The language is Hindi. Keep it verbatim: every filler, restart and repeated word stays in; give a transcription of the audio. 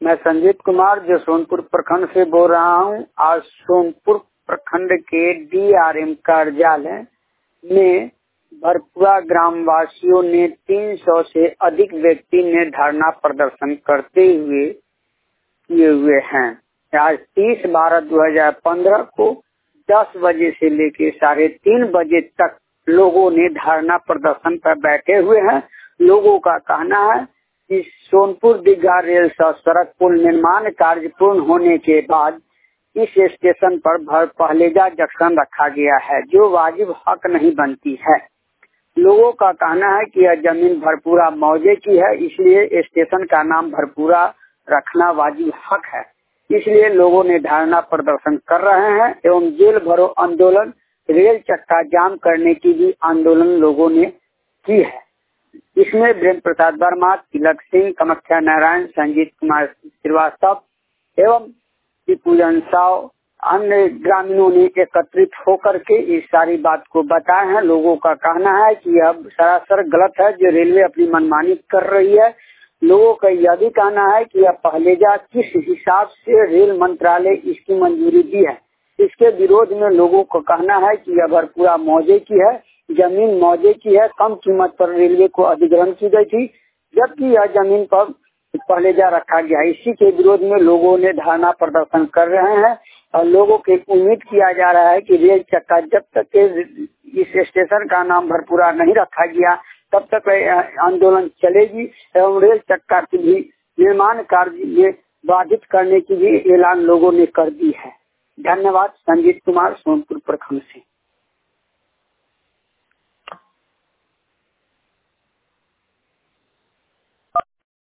मैं संजीत कुमार जो सोनपुर प्रखंड से बोल रहा हूँ। आज सोनपुर प्रखंड के डीआरएम कार्यालय में भरपुरा ग्राम वासियों ने तीन सौ से अधिक व्यक्ति ने धरना प्रदर्शन करते हुए किए हुए हैं। आज तीस बारह दो हजार पंद्रह को दस बजे से लेकर साढ़े तीन बजे तक लोगों ने धरना प्रदर्शन पर बैठे हुए हैं। लोगों का कहना है कि सोनपुर दीघा रेल सड़क पुल निर्माण कार्य पूर्ण होने के बाद इस स्टेशन पर भर पहलेजा जंक्शन रखा गया है, जो वाजिब हक नहीं बनती है। लोगों का कहना है कि यह जमीन भरपूरा मौजे की है, इसलिए स्टेशन का नाम भरपूरा रखना वाजिब हक है। इसलिए लोगों ने धरना प्रदर्शन कर रहे हैं एवं जेल भरो आंदोलन, रेल चक्का जाम करने की भी आंदोलन लोगों ने की है। इसमें ब्रह्म प्रसाद वर्मा, तिलक सिंह, कामाख्या नारायण, संजीत कुमार श्रीवास्तव एवं पूजन साव अन्य ग्रामीणों ने एकत्रित होकर के इस सारी बात को बताए हैं। लोगों का कहना है कि यह सरासर गलत है जो रेलवे अपनी मनमानी कर रही है। लोगों का यह भी कहना है कि यह पहलेजा किस हिसाब से रेल मंत्रालय इसकी मंजूरी दी है। इसके विरोध में लोगों को कहना है कि यह भरपूरा मौजे की है, जमीन मौजे की है, कम कीमत पर रेलवे को अधिग्रहण की गई थी, जबकि यह जमीन पर पहलेजा रखा गया। इसी के विरोध में लोगों ने धरना प्रदर्शन कर रहे हैं और लोगों की उम्मीद किया जा रहा है कि रेल चक्का जब तक इस स्टेशन का नाम भरपूरा नहीं रखा गया तब तक आंदोलन चलेगी एवं रेल चक्का की भी निर्माण कार्य में बाधित करने की भी ऐलान लोगों ने कर दी है। धन्यवाद। संजीत कुमार, सोनपुर प्रखंड से।